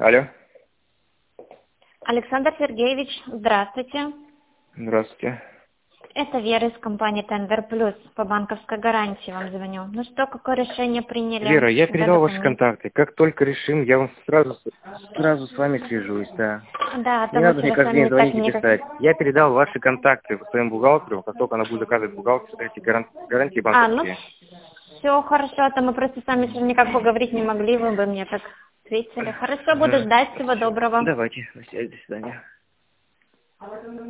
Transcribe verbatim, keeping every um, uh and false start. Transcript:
Алло. Александр Сергеевич, здравствуйте. Здравствуйте. Это Вера из компании Тендер Плюс. По банковской гарантии вам звоню. Ну что, какое решение приняли? Вера, я Когда передал ваши документ? контакты. Как только решим, я вам сразу, сразу с вами свяжусь, да. Да, а то Не мы надо мне вчера с каждый вами день никак звонить и никак. писать. Я передал ваши контакты своему бухгалтеру, как только она будет заказывать бухгалтер, эти гаран- гарантии А, ну банковские. все хорошо, а то мы просто с вами вчера никак поговорить не могли, вы бы мне так ответили. Хорошо, буду Ага. ждать, всего доброго. Давайте, до свидания.